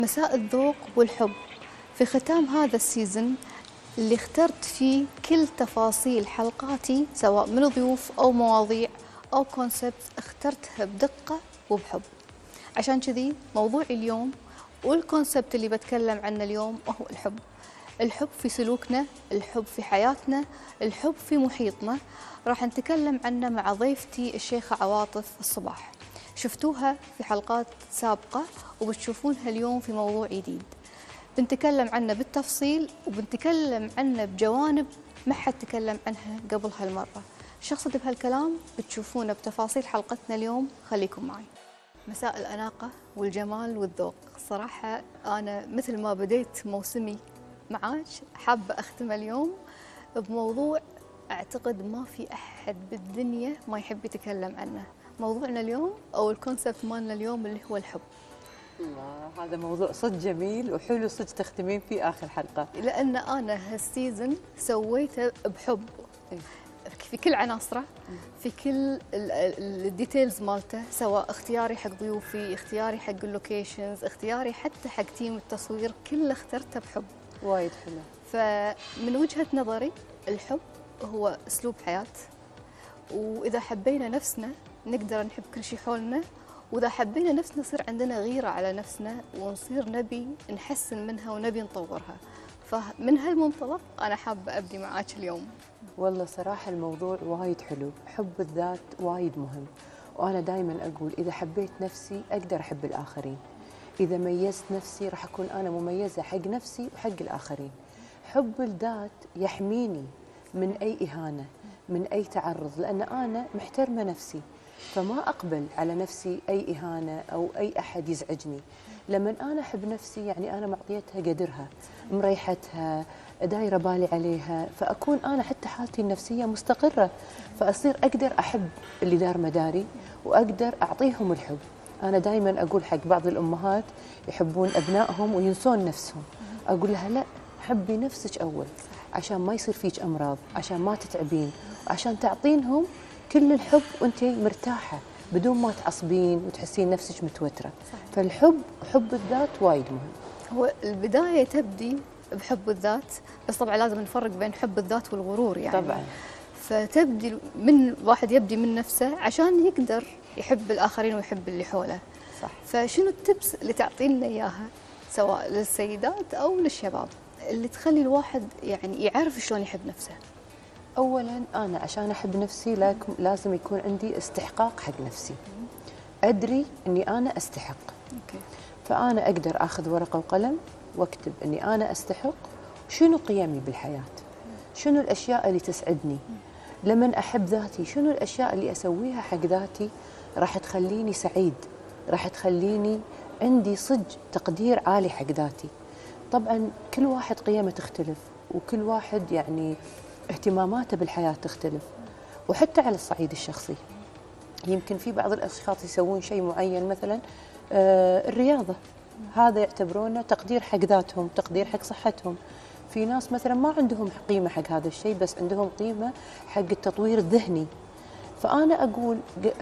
مساء الذوق والحب. في ختام هذا السيزن اللي اخترت فيه كل تفاصيل حلقاتي سواء من ضيوف أو مواضيع أو كونسبت اخترتها بدقة وبحب. عشان كذي موضوعي اليوم والكونسبت اللي بتكلم عنه اليوم هو الحب. الحب في سلوكنا، الحب في حياتنا، الحب في محيطنا. راح نتكلم عنه مع ضيفتي الشيخة عواطف الصباح. شفتوها في حلقات سابقة وبتشوفونها اليوم في موضوع جديد. بنتكلم عنه بالتفصيل وبنتكلم عنه بجوانب ما حد تكلم عنها قبل هالمرة. شخص بهالكلام بتشوفونه بتفاصيل حلقتنا اليوم. خليكم معي. مساء الأناقة والجمال والذوق. صراحة أنا مثل ما بديت موسمي معاك حابة أختم اليوم بموضوع أعتقد ما في أحد بالدنيا ما يحب يتكلم عنه. موضوعنا اليوم أو الكونسبت مالنا اليوم اللي هو الحب. الله، هذا موضوع صدق جميل وحلو صدق تختمين فيه آخر حلقة. لأن أنا هالسيزن سويته بحب في كل عناصره، في كل الديتيلز مالته، سواء اختياري حق ضيوفي، اختياري حق اللوكيشنز، اختياري حتى حق تيم التصوير، كله اخترته بحب. وايد حلو. فمن وجهة نظري الحب هو أسلوب حياة، وإذا حبينا نفسنا نقدر نحب كل شيء حولنا، وإذا حبينا نفسنا يصير عندنا غيرة على نفسنا ونصير نبي نحسن منها ونبي نطورها. فمن هالمنطلق أنا حابة أبدي معاك اليوم. والله صراحة الموضوع وايد حلو، حب الذات وايد مهم، وأنا دائما أقول إذا حبيت نفسي أقدر أحب الآخرين، إذا ميزت نفسي راح أكون أنا مميزة حق نفسي وحق الآخرين. حب الذات يحميني من أي إهانة، من أي تعرض، لأن أنا محترمة نفسي، فما أقبل على نفسي أي إهانة أو أي أحد يزعجني. لما أنا أحب نفسي يعني أنا معطيتها قدرها، مريحتها، دايرة بالي عليها، فأكون أنا حتى حالتي النفسية مستقرة، فأصير أقدر أحب اللي دار مداري وأقدر أعطيهم الحب. أنا دائما أقول حق بعض الأمهات يحبون أبنائهم وينسون نفسهم، أقول لها لا، حبي نفسك أول عشان ما يصير فيك أمراض، عشان ما تتعبين، وعشان تعطينهم كل الحب وانت مرتاحة بدون ما تعصبين وتحسين نفسك متوترة. فالحب، حب الذات وايد مهم. هو البداية تبدي بحب الذات، بس طبعا لازم نفرق بين حب الذات والغرور يعني. طبعا. فتبدي من واحد يبدي من نفسه عشان يقدر يحب الآخرين ويحب اللي حوله. صح. فشنو التبس اللي تعطينا إياها سواء للسيدات أو للشباب اللي تخلي الواحد يعني يعرف شلون يحب نفسه؟ أولاً أنا عشان أحب نفسي لازم يكون عندي استحقاق حق نفسي، أدري أني أنا أستحق. فأنا أقدر أخذ ورقة وقلم واكتب أني أنا أستحق، شنو قيمي بالحياة، شنو الأشياء اللي تسعدني، لمن أحب ذاتي شنو الأشياء اللي أسويها حق ذاتي راح تخليني سعيد، راح تخليني عندي صدق تقدير عالي حق ذاتي. طبعاً كل واحد قيمه تختلف، وكل واحد يعني اهتماماته بالحياة تختلف، وحتى على الصعيد الشخصي يمكن في بعض الأشخاص يسوون شيء معين، مثلا الرياضة، هذا يعتبرونه تقدير حق ذاتهم، تقدير حق صحتهم. في ناس مثلا ما عندهم قيمة حق هذا الشيء، بس عندهم قيمة حق التطوير الذهني. فأنا أقول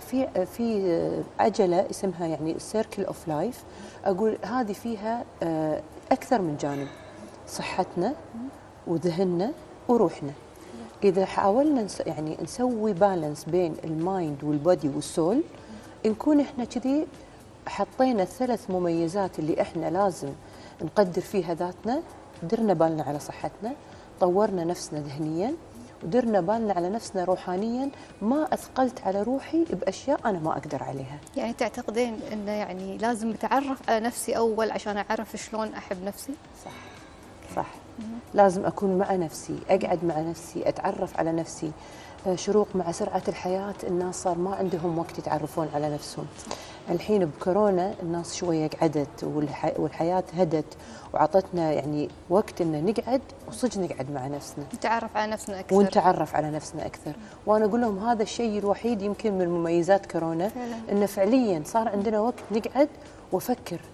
في عجلة اسمها يعني السيركل أوف لايف، أقول هذه فيها أكثر من جانب، صحتنا وذهننا وروحنا. إذا حاولنا يعني نسوي بالانس بين المايند والبودي والسول، نكون إحنا كذي حطينا الثلاث مميزات اللي إحنا لازم نقدر فيها ذاتنا، درنا بالنا على صحتنا، طورنا نفسنا ذهنياً، ودرنا بالنا على نفسنا روحانياً، ما أثقلت على روحي بأشياء أنا ما أقدر عليها. يعني تعتقدين إنه يعني لازم أتعرف على نفسي أول عشان أعرف شلون أحب نفسي؟ صح. صح. لازم أكون مع نفسي، أقعد مع نفسي، أتعرف على نفسي. شروق مع سرعة الحياة الناس صار ما عندهم وقت يتعرفون على نفسهم. الحين بكورونا الناس شوية قعدت والحياة هدت وعطتنا يعني وقت إن نقعد وصدق نقعد مع نفسنا، نتعرف على نفسنا أكثر ونتعرف على نفسنا أكثر. وأنا أقول لهم هذا الشيء الوحيد يمكن من مميزات كورونا، إنه فعليا صار عندنا وقت نقعد وأفكر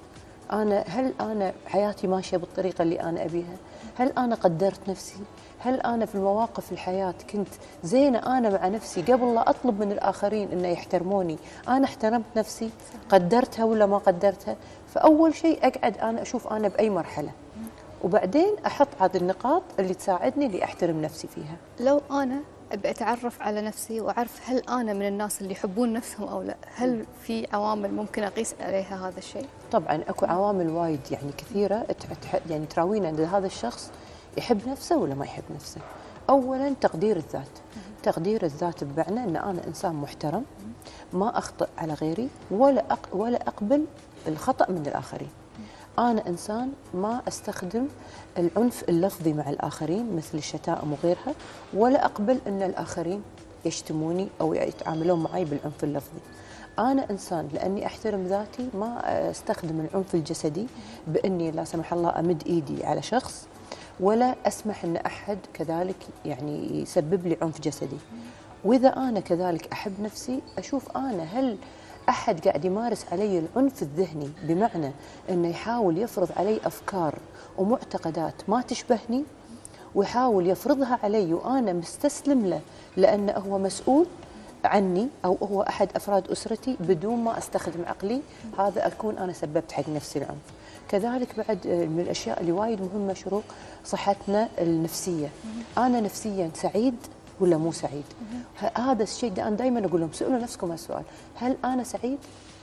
هل أنا حياتي ماشية بالطريقة اللي أنا أبيها؟ هل أنا قدرت نفسي؟ هل أنا في المواقف الحياة كنت زينة أنا مع نفسي قبل لا أطلب من الآخرين أن يحترموني؟ أنا احترمت نفسي، قدرتها ولا ما قدرتها؟ فأول شيء أقعد أنا أشوف أنا بأي مرحلة، وبعدين أحط هذه النقاط اللي تساعدني اللي أحترم نفسي فيها. لو أنا أبي أتعرف على نفسي وأعرف هل أنا من الناس اللي يحبون نفسهم أو لا، هل في عوامل ممكن أقيس عليها هذا الشيء؟ طبعا أكو عوامل وايد يعني كثيرة يعني تراوينا أن هذا الشخص يحب نفسه ولا ما يحب نفسه. أولا تقدير الذات. تقدير الذات بمعنى أن أنا إنسان محترم، ما أخطئ على غيري ولا أقبل الخطأ من الآخرين. أنا إنسان ما أستخدم العنف اللفظي مع الآخرين مثل الشتائم وغيرها، ولا أقبل أن الآخرين يشتموني أو يتعاملون معي بالعنف اللفظي. أنا إنسان لأني أحترم ذاتي ما أستخدم العنف الجسدي بأني لا سمح الله أمد إيدي على شخص، ولا أسمح أن أحد كذلك يعني يسبب لي عنف جسدي. وإذا أنا كذلك أحب نفسي، أشوف أنا هل أحد قاعد يمارس علي العنف الذهني، بمعنى أنه يحاول يفرض علي أفكار ومعتقدات ما تشبهني ويحاول يفرضها علي وأنا مستسلم له لأنه هو مسؤول عني أو هو أحد أفراد أسرتي بدون ما أستخدم عقلي، هذا أكون أنا سببت حق نفسي العنف. كذلك بعد من الأشياء اللي وايد مهمة شروق صحتنا النفسية. أنا نفسيا سعيد ولا مو سعيد؟ هذا الشيء ده أنا دائما أقول لهم سألوا نفسكم هالسؤال، هل أنا سعيد؟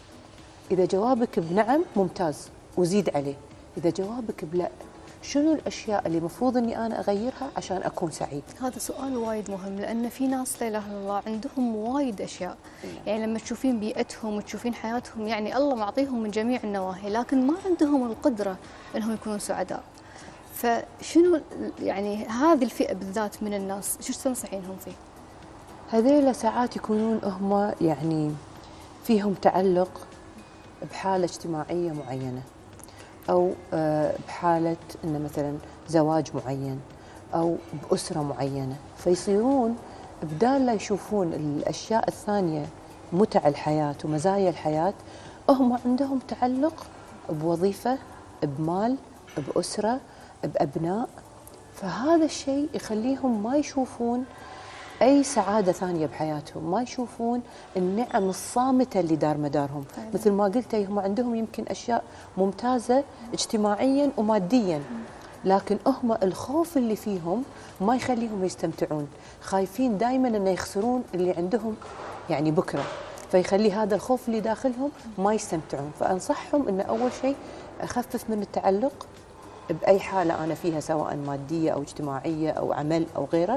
إذا جوابك بنعم ممتاز وزيد عليه، إذا جوابك بلا، شنو الأشياء اللي مفروض أني أنا أغيرها عشان أكون سعيد؟ هذا سؤال وايد مهم، لأن في ناس لا إله إلا الله عندهم وايد أشياء، يعني لما تشوفين بيئتهم وتشوفين حياتهم يعني الله معطيهم من جميع النواحي، لكن ما عندهم القدرة أنهم يكونون سعداء. فشنو يعني هذه الفئة بالذات من الناس شو تنصحينهم فيه؟ هذيلا ساعات يكونون هم يعني فيهم تعلق بحالة اجتماعية معينة، أو بحالة إنه مثلا زواج معين أو بأسرة معينة، فيصيرون بدال لا يشوفون الأشياء الثانية متع الحياة ومزايا الحياة، هم عندهم تعلق بوظيفة، بمال، بأسرة، بأبناء. فهذا الشيء يخليهم ما يشوفون أي سعادة ثانية بحياتهم، ما يشوفون النعم الصامتة اللي دار مدارهم. مثل ما قلت هم عندهم يمكن أشياء ممتازة اجتماعيا وماديا، لكن هم الخوف اللي فيهم ما يخليهم يستمتعون، خايفين دائما أن يخسرون اللي عندهم يعني بكرة، فيخلي هذا الخوف اللي داخلهم ما يستمتعون. فأنصحهم أن أول شيء أخفف من التعلق بأي حالة أنا فيها، سواء مادية أو اجتماعية أو عمل أو غيره،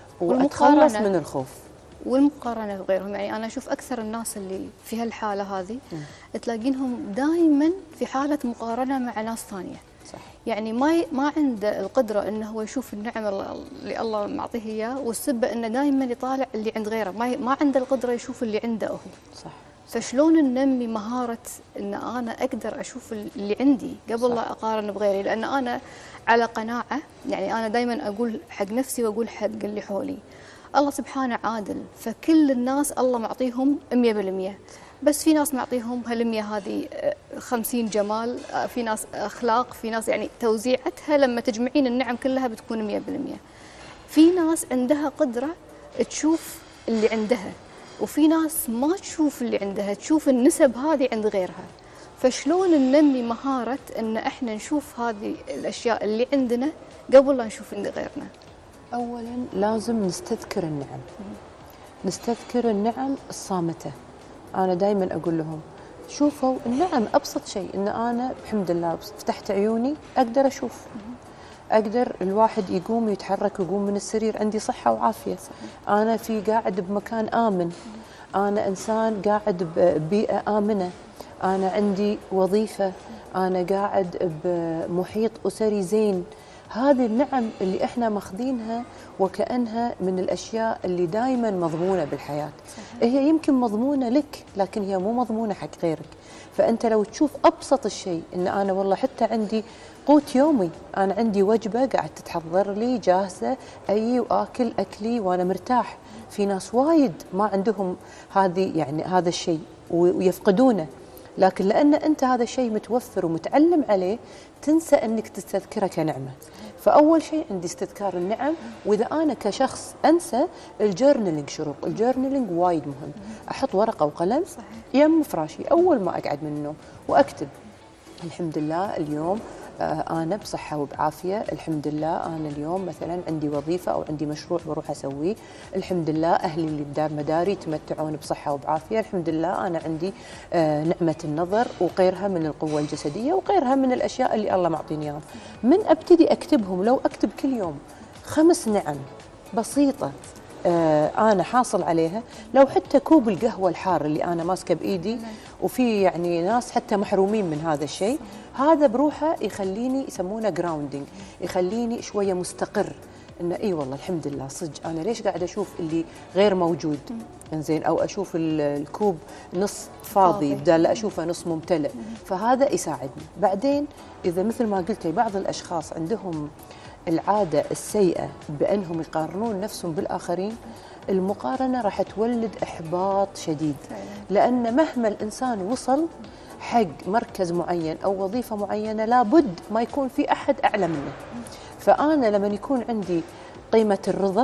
وأتخلص من الخوف. والمقارنة بغيرهم، يعني أنا أشوف أكثر الناس اللي في هالحالة هذه تلاقينهم دائما في حالة مقارنة مع ناس ثانية. صح. يعني ما عنده القدرة أنه هو يشوف النعم اللي الله معطيه إياه، والسبة أنه دائما يطالع اللي عند غيره، ما عنده القدرة يشوف اللي عنده هو. صح. فشلون ننمي مهارة أن أنا أقدر أشوف اللي عندي قبل لا أقارن بغيري؟ لأن أنا على قناعة، يعني أنا دائما أقول حق نفسي وأقول حق اللي حولي، الله سبحانه عادل، فكل الناس الله معطيهم 100%، بس في ناس معطيهم هالمية هذه 50 جمال، في ناس أخلاق، في ناس يعني توزيعتها لما تجمعين النعم كلها بتكون 100%. في ناس عندها قدرة تشوف اللي عندها، وفي ناس ما تشوف اللي عندها، تشوف النسب هذه عند غيرها. فشلون ننمي مهارة أن احنا نشوف هذه الأشياء اللي عندنا قبل لا نشوف عند غيرنا؟ أولا لازم نستذكر النعم، نستذكر النعم الصامتة. أنا دائما أقول لهم شوفوا النعم، أبسط شيء أن أنا بحمد الله فتحت عيوني أقدر أشوف، أقدر الواحد يقوم ويتحرك ويقوم من السرير، عندي صحة وعافية، أنا في قاعد بمكان آمن، أنا إنسان قاعد ببيئة آمنة، أنا عندي وظيفة، أنا قاعد بمحيط أسري زين. هذه النعم اللي احنا ماخذينها وكأنها من الأشياء اللي دائما مضمونة بالحياة. صحيح. هي يمكن مضمونة لك لكن هي مو مضمونة حق غيرك. فأنت لو تشوف أبسط الشيء إن أنا والله حتى عندي قوت يومي، أنا عندي وجبة قاعد تتحضر لي جاهزة، أي وآكل أكلي وأنا مرتاح. في ناس وايد ما عندهم هذه يعني هذا الشيء ويفقدونه، لكن لان انت هذا الشيء متوفر ومتعلم عليه تنسى انك تستذكره كنعمه. فاول شيء عندي استذكار النعم، واذا انا كشخص انسى الجورنالينج، شروق الجورنالينج وايد مهم. احط ورقه وقلم يم فراشي اول ما اقعد من النوم واكتب الحمد لله اليوم أنا بصحة وبعافية، الحمد لله أنا اليوم مثلا عندي وظيفة أو عندي مشروع بروح أسويه، الحمد لله أهلي اللي بدار مداري يتمتعون بصحة وبعافية، الحمد لله أنا عندي نعمة النظر وغيرها من القوة الجسدية وغيرها من الأشياء اللي الله معطيني إياها. من أبتدي أكتبهم، لو أكتب كل يوم 5 نعم بسيطة أنا حاصل عليها، لو حتى كوب القهوة الحار اللي أنا ماسكة بإيدي، وفي يعني ناس حتى محرومين من هذا الشيء، هذا بروحه يخليني، يسمونه جراوندينج، يخليني شوية مستقر إنه إي والله الحمد لله صدق أنا ليش قاعدة أشوف اللي غير موجود، إنزين، أو أشوف الكوب نص فاضي بدال لا أشوفه نص ممتلئ، فهذا يساعدني. بعدين إذا مثل ما قلت بعض الأشخاص عندهم العادة السيئة بأنهم يقارنون نفسهم بالآخرين، المقارنة راح تولد إحباط شديد، لأن مهما الإنسان وصل حق مركز معين أو وظيفة معينة لابد ما يكون في أحد أعلى منه. فأنا لما يكون عندي قيمة الرضا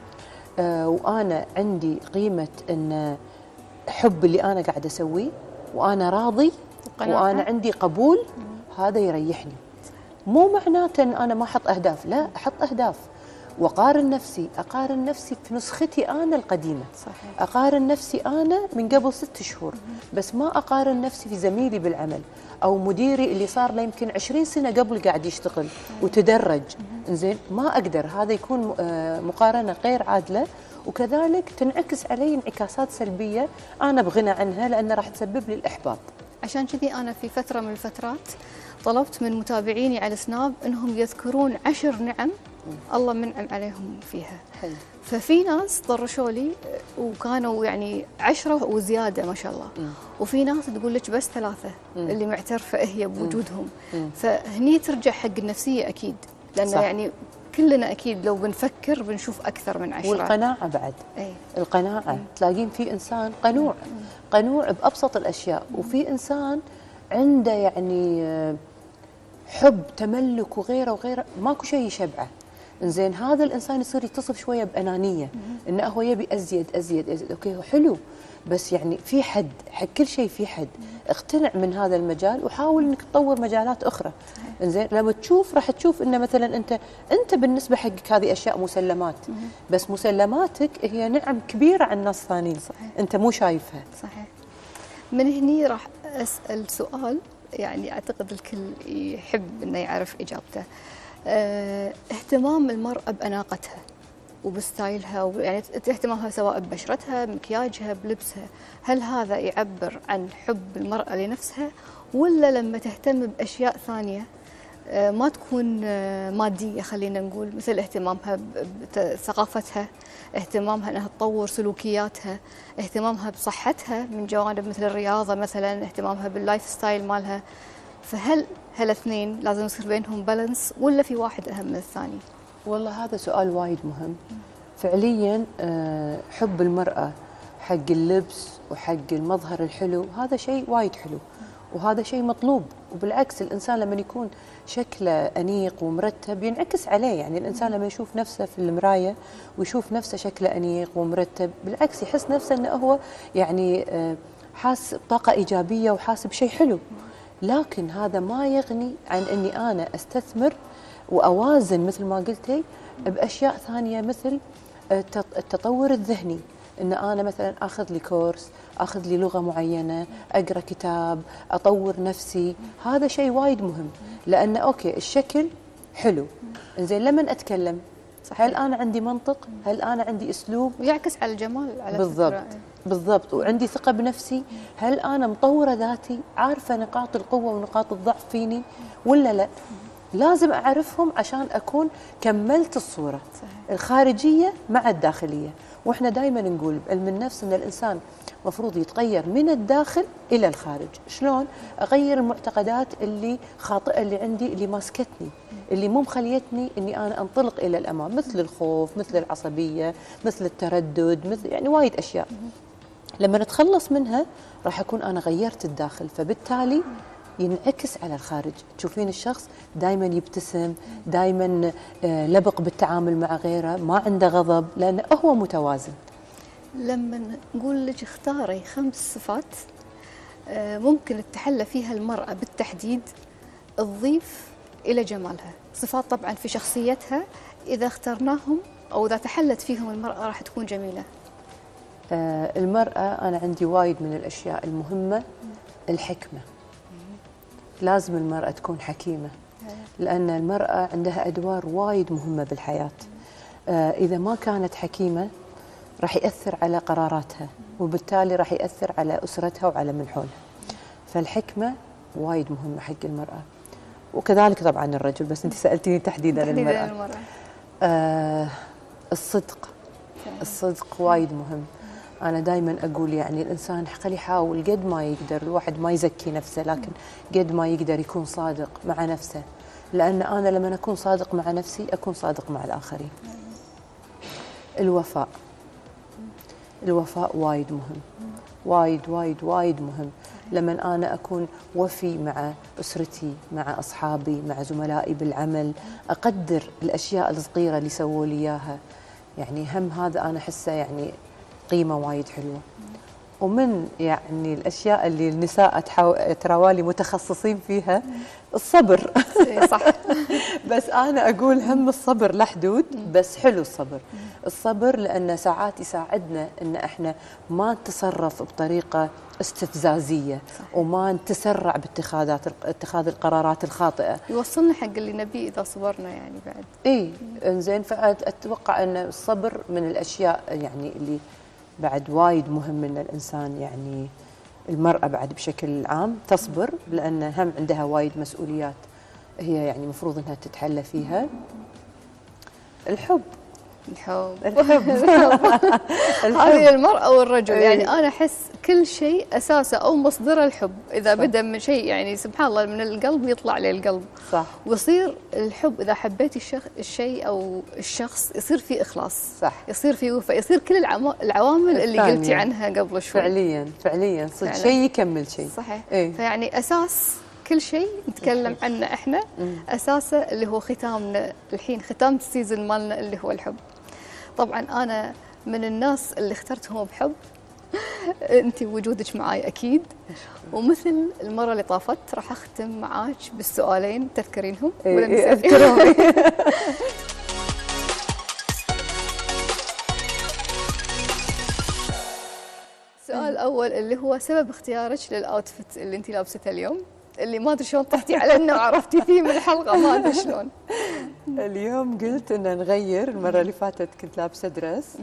وأنا عندي قيمة أن حب اللي أنا قاعد أسويه وأنا راضي وأنا عندي قبول، هذا يريحني. مو معناته أن أنا ما أحط أهداف، لا أحط أهداف وأقارن نفسي، أقارن نفسي في نسختي أنا القديمة، صحيح. أقارن نفسي أنا من قبل 6 شهور، بس ما أقارن نفسي في زميلي بالعمل أو مديري اللي صار له يمكن 20 سنة قبل قاعد يشتغل وتدرج. إنزين، ما أقدر، هذا يكون مقارنة غير عادلة، وكذلك تنعكس علي انعكاسات سلبية أنا بغنى عنها، لأنها راح تسبب لي الإحباط. عشان كذي أنا في فترة من الفترات طلبت من متابعيني على سناب أنهم يذكرون 10 نعم الله منعم عليهم فيها. حلو. ففي ناس طرشوا لي وكانوا يعني 10 وزيادة ما شاء الله، وفي ناس تقول لك بس 3 اللي معترفة هي بوجودهم. فهني ترجع حق النفسية أكيد، لأن يعني كلنا أكيد لو بنفكر بنشوف أكثر من 10. والقناعة بعد. القناعة تلاقين في إنسان قنوع، قنوع بأبسط الأشياء، وفي إنسان عنده يعني حب تملك وغيره وغيره، ماكو شيء يشبعه. إنزين، هذا الإنسان يصير يتصف شوية بأنانية، إنه هو يبي أزيد أزيد أزيد. أوكي هو حلو، بس يعني في حد، حق كل شيء في حد. اقتنع من هذا المجال وحاول إنك تطور مجالات أخرى. إنزين، لما تشوف راح تشوف إنه مثلا أنت بالنسبة حقك هذه أشياء مسلمات، بس مسلماتك هي نعم كبيرة عن ناس ثانيين، أنت مو شايفها. صحيح. من هني راح أسأل سؤال يعني أعتقد الكل يحب إنه يعرف إجابته. اهتمام المرأة بأناقتها وبستايلها، يعني اهتمامها سواء ببشرتها، بمكياجها، بلبسها، هل هذا يعبر عن حب المرأة لنفسها، ولا لما تهتم بأشياء ثانية ما تكون مادية، خلينا نقول مثل اهتمامها بثقافتها، اهتمامها أنها تطور سلوكياتها، اهتمامها بصحتها من جوانب مثل الرياضة مثلا، اهتمامها باللايف ستايل مالها، فهل هالاثنين لازم يصير بينهم بالانس ولا في واحد أهم من الثاني؟ والله هذا سؤال وايد مهم. فعليا حب المرأة حق اللبس وحق المظهر الحلو هذا شيء وايد حلو، وهذا شيء مطلوب، وبالعكس الإنسان لما يكون شكله أنيق ومرتب ينعكس عليه. يعني الإنسان لما يشوف نفسه في المراية ويشوف نفسه شكله أنيق ومرتب، بالعكس يحس نفسه أنه هو يعني حاس بطاقة إيجابية وحاس بشيء حلو. لكن هذا ما يغني عن أني أنا أستثمر وأوازن مثل ما قلتي بأشياء ثانية، مثل التطور الذهني، إن أنا مثلا أخذ لي كورس، أخذ لي لغة معينة، أقرأ كتاب، أطور نفسي. هذا شيء وايد مهم، لأن أوكي الشكل حلو، إنزين لما أتكلم هل أنا عندي منطق؟ هل أنا عندي أسلوب؟ ويعكس على الجمال على بالضبط فكرة. بالضبط. وعندي ثقة بنفسي، هل أنا مطورة ذاتي، عارفة نقاط القوة ونقاط الضعف فيني ولا لا؟ لازم أعرفهم عشان أكون كملت الصورة. صحيح. الخارجية مع الداخلية. وإحنا دائما نقول بعلم النفس أن الإنسان مفروض يتغير من الداخل إلى الخارج. شلون؟ أغير المعتقدات اللي خاطئة اللي عندي، اللي ماسكتني، اللي مو مخليتني أني أنا أنطلق إلى الأمام، مثل الخوف، مثل العصبية، مثل التردد، مثل يعني وايد أشياء. لما نتخلص منها راح أكون أنا غيرت الداخل، فبالتالي ينعكس على الخارج. تشوفين الشخص دائما يبتسم، دائما لبق بالتعامل مع غيره، ما عنده غضب، لأنه هو متوازن. لما نقول لك اختاري 5 صفات ممكن تتحلى فيها المرأة بالتحديد تضيف إلى جمالها، صفات طبعا في شخصيتها إذا اخترناهم أو إذا تحلت فيهم المرأة راح تكون جميلة. المرأة أنا عندي وايد من الأشياء المهمة. الحكمة، لازم المرأة تكون حكيمة، لأن المرأة عندها أدوار وايد مهمة بالحياة. إذا ما كانت حكيمة راح يأثر على قراراتها، وبالتالي راح يأثر على أسرتها وعلى من حولها. فالحكمة وايد مهمة حق المرأة، وكذلك طبعا الرجل، بس أنت سألتيني تحديدا المرأة. الصدق وايد مهم. أنا دائما أقول يعني الإنسان خلي يحاول قد ما يقدر، الواحد ما يزكي نفسه، لكن قد ما يقدر يكون صادق مع نفسه، لأن أنا لما أكون صادق مع نفسي أكون صادق مع الآخرين. الوفاء وايد مهم، وايد وايد وايد مهم. لما أنا أكون وفي مع أسرتي، مع أصحابي، مع زملائي بالعمل، أقدر الأشياء الصغيرة اللي سووا لي إياها، يعني هم هذا أنا أحسه يعني قيمة وايد حلوة. ومن يعني الأشياء اللي النساء تراوالي متخصصين فيها الصبر. صح. بس أنا أقول هم الصبر له حدود، بس حلو الصبر لأنه ساعات يساعدنا إن إحنا ما نتصرف بطريقة استفزازية، وما نتسرع اتخاذ القرارات الخاطئة. يوصلنا حق اللي نبيه إذا صبرنا يعني بعد. إيه إنزين، فأتوقع أن الصبر من الأشياء يعني اللي بعد وايد مهم ان الانسان يعني المرأة بعد بشكل عام تصبر، لان هم عندها وايد مسؤوليات هي يعني المفروض انها تتحلى فيها. الحب هذه المرأة والرجل، يعني أنا أحس كل شيء أساسه أو مصدره الحب. إذا بدأ من شيء يعني سبحان الله من القلب يطلع للقلب. صح. ويصير الحب إذا حبيتي الشيء أو الشخص يصير فيه إخلاص. صح. يصير فيه وفاء، يصير كل العوامل اللي قلتي عنها قبل شوي. فعليا صدق شيء يكمل شيء. صحيح. فيعني أساس كل شيء نتكلم عنه احنا اساسه اللي هو ختامنا الحين، ختام السيزون مالنا اللي هو الحب. طبعا انا من الناس اللي اخترتهم بحب. انت وجودك معاي اكيد، ومثل المره اللي طافت راح اختم معاك بالسؤالين تذكرينهم ولا نسيتيهم؟ السؤال الاول اللي هو سبب اختيارك للاوتفيت اللي انت لابسته اليوم، اللي ما ادري شلون طحتي على انه وعرفتي فيه من الحلقه، ما ادري شلون. اليوم قلت ان نغير، المره اللي فاتت كنت لابسه درس،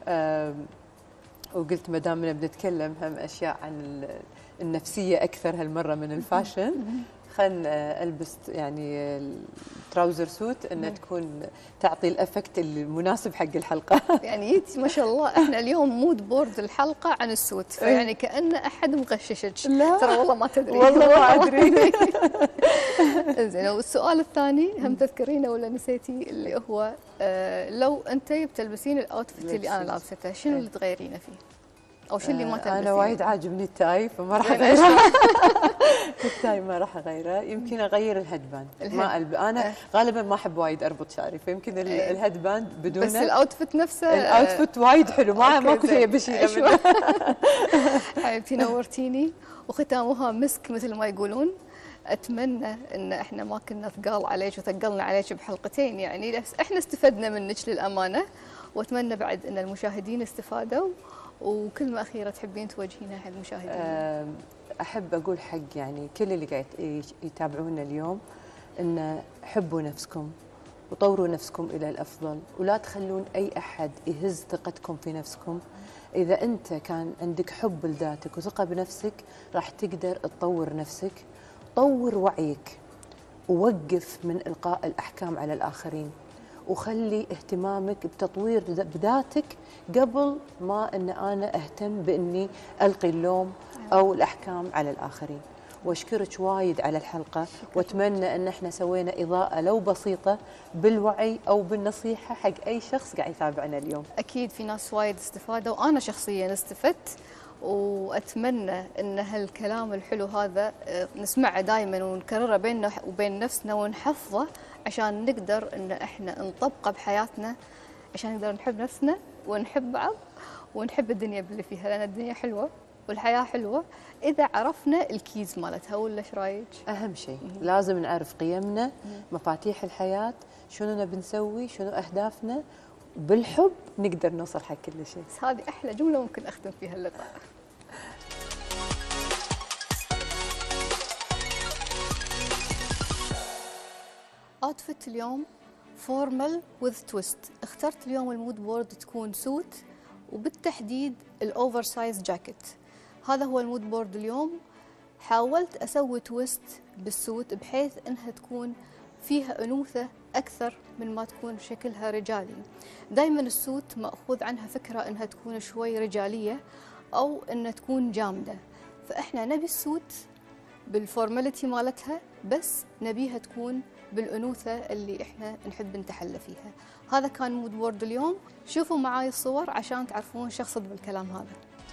وقلت ما دامنا بنتكلم هم اشياء عن النفسيه اكثر هالمره من الفاشن، خلنا البس يعني التراوزر سوت انها تكون تعطي الافكت المناسب حق الحلقه. يعني انت ما شاء الله احنا اليوم مود بورد الحلقه عن السوت، فيعني كأن احد مغششك. لا ترى والله ما تدري. والله ما ادري. زين، والسؤال الثاني هم تذكرينه ولا نسيتي؟ اللي هو لو انت بتلبسين الاوتفيت اللي انا لابسته شنو اللي تغيرينه فيه؟ او شو اللي ما تلبسينه؟ انا وايد عاجبني التاي فما راح اغيره. التاي ما راح اغيره، يمكن اغير الهدباند. ما انا غالبا ما احب وايد اربط شعري، فيمكن الهدباند بدونه. بس الاوتفيت نفسه الاوتفيت وايد حلو، ماكو شيء بشيله منه. حبيبتي نورتيني، وختامها مسك مثل ما يقولون. اتمنى ان احنا ما كنا ثقال عليك وثقلنا عليك بحلقتين، يعني احنا استفدنا منك للامانه، واتمنى بعد ان المشاهدين استفادوا. وكلمة أخيرة تحبين توجهينها حق المشاهدين؟ أحب أقول حق يعني كل اللي قاعد يتابعونا اليوم إن حبوا نفسكم وطوروا نفسكم إلى الأفضل، ولا تخلون أي أحد يهز ثقتكم في نفسكم. إذا أنت كان عندك حب لذاتك وثقة بنفسك راح تقدر تطور نفسك. طور وعيك، ووقف من إلقاء الأحكام على الآخرين، وخلي اهتمامك بتطوير بذاتك قبل ما ان انا اهتم باني القي اللوم او الاحكام على الاخرين. واشكرك وايد على الحلقه، واتمنى ان احنا سوينا اضاءه لو بسيطه بالوعي او بالنصيحه حق اي شخص قاعد يتابعنا اليوم. اكيد في ناس وايد استفادوا، وانا شخصيا استفدت، وأتمنى أن هالكلام الحلو هذا نسمعه دائما ونكرره بيننا وبين نفسنا ونحفظه عشان نقدر أن احنا نطبقه بحياتنا، عشان نقدر نحب نفسنا ونحب بعض ونحب الدنيا باللي فيها، لأن الدنيا حلوة والحياة حلوة إذا عرفنا الكيز مالتها. ولا إيش رايك؟ أهم شيء لازم نعرف قيمنا، مفاتيح الحياة، شنو نبي نسوي، شنو أهدافنا، بالحب نقدر نوصل حق كل شيء. بس هذه أحلى جملة ممكن أختم فيها اللقاء. أوتفيت اليوم فورمال وذ تويست. اخترت اليوم المود بورد تكون سوت وبالتحديد الأوفر سايز جاكيت. هذا هو المود بورد اليوم. حاولت أسوي تويست بالسوت بحيث أنها تكون فيها أنوثة أكثر من ما تكون شكلها رجالي. دائما السوت مأخوذ عنها فكرة أنها تكون شوي رجالية أو أنها تكون جامدة، فإحنا نبي السوت بالفورماليتي مالتها بس نبيها تكون بالأنوثة اللي إحنا نحب نتحلى فيها. هذا كان مود بورد اليوم. شوفوا معاي الصور عشان تعرفون شو أقصد بالكلام هذا.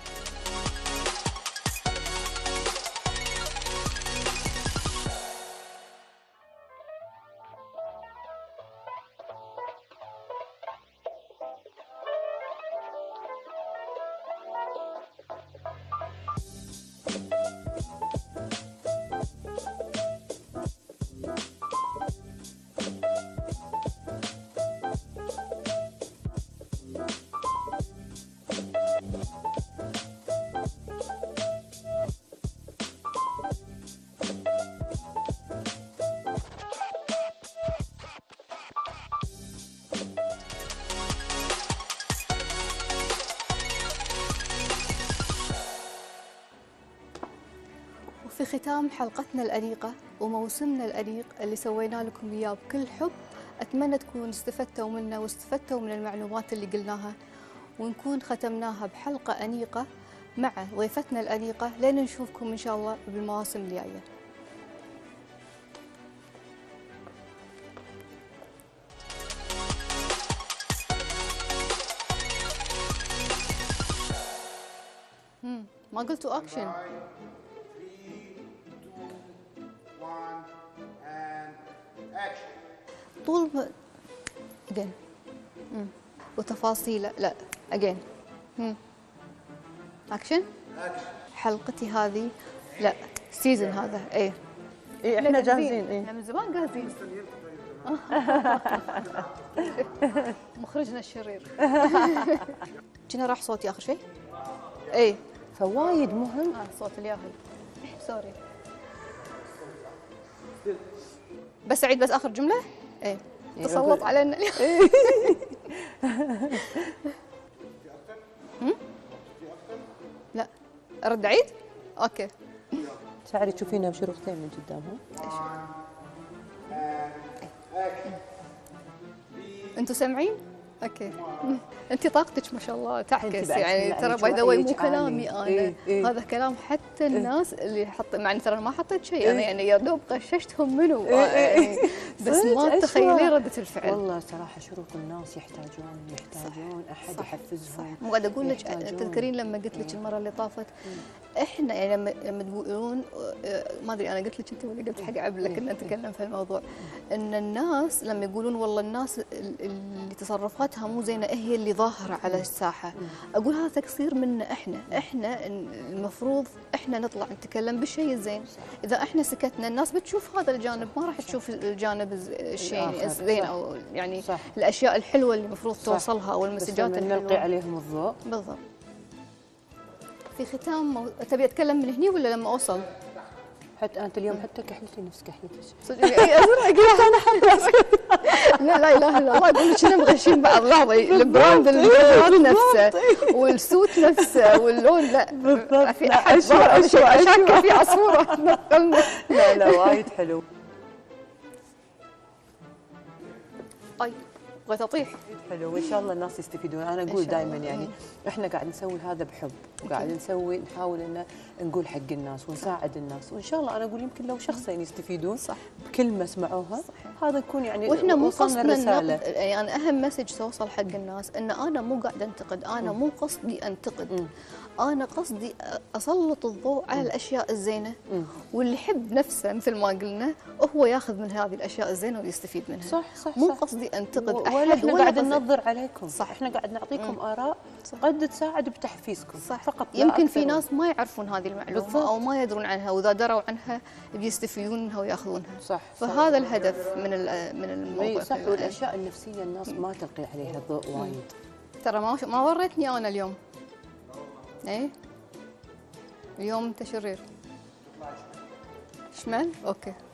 في ختام حلقتنا الأنيقة وموسمنا الأنيق اللي سوينا لكم إياه بكل حب، أتمنى تكونوا استفدتوا منا واستفدتوا من المعلومات اللي قلناها، ونكون ختمناها بحلقة أنيقة مع ضيفتنا الأنيقة لين نشوفكم إن شاء الله بالمواسم الجاية. ما قلتوا أكشن. طول ما اجين وتفاصيله. لا اجين اكشن. حلقتي هذه لا سيزن هذا ايه احنا جاهزين. احنا من زمان جاهزين. مخرجنا الشرير. كنا راح صوتي اخر شيء. ايه فوايد مهم صوت الياهل. سوري بس أعيد بس آخر جملة. إيه تسلط علينا. لا أرد أعيد. أوكي. شعري تشوفينها بشروطين من قدامها. أنتوا سامعين؟ اوكي. انت طاقتك ما شاء الله تعكس يعني. ترى باي ذا واي مو كلامي انا. إيه. هذا كلام حتى الناس اللي مع ترى ما حطيت شيء انا يعني يا دوب غششتهم منه. يعني بس ما تتخيلين رده الفعل. والله صراحه شروق الناس يحتاجون احد يحفزهم. مو قاعده اقول لك تذكرين لما قلت لك المره اللي طافت احنا يعني لما تقولون ما ادري انا قلت لك انت ولا قلت حق عبله كنا نتكلم في الموضوع ان الناس لما يقولون والله الناس اللي تصرفاتها مو زينه هي اللي ظاهره على الساحه، اقول هذا تقصير منا احنا المفروض احنا نطلع نتكلم بالشيء الزين. اذا احنا سكتنا الناس بتشوف هذا الجانب ما راح تشوف الجانب الشيء الزين او يعني صح. الاشياء الحلوه اللي المفروض توصلها او المسجات الحلوه نلقي عليهم الضوء. بالضبط. في ختام تبي اتكلم من هني ولا لما اوصل؟ حتى انت اليوم حتى كحلتي نفس كحلتك. صدق اي ازرق انا حابه. لا اله الا الله اقول لك احنا مغشين بعض. لحظه البراند نفسه والسوت نفسه واللون لا بالضبط. في احد اشك في عصفوره. لا وايد حلو. طيب بغيت اطيح. حلو وان شاء الله الناس يستفيدون. انا اقول دائما يعني احنا قاعد نسوي هذا بحب وقاعد نحاول ان نقول حق الناس ونساعد الناس، وان شاء الله انا اقول يمكن لو شخصين يستفيدون صح بكلمه سمعوها هذا يكون يعني واحنا مو قصدنا النقد. يعني اهم مسج توصل حق الناس ان انا مو قاعده انتقد، انا مو قصدي انتقد. انا قصدي اسلط الضوء على الاشياء الزينه، واللي يحب نفسه مثل ما قلنا هو ياخذ من هذه الاشياء الزينه ويستفيد منها. صح مو قصدي انتقد احد ولا احنا قاعد قصدي ننظر عليكم. صح. احنا قاعد نعطيكم اراء قد تساعد بتحفيزكم. صح. فقط يمكن في ناس ما يعرفون هذه المعلومه بالضبط. او ما يدرون عنها، واذا دروا عنها بيستفيدون منها وياخذونها. صح. فهذا الهدف من الموضوع. صح. والاشياء النفسيه الناس ما تلقي عليها الضوء وايد. ترى ما وريتني انا اليوم. ايه اليوم انت شرير. شمال اوكي.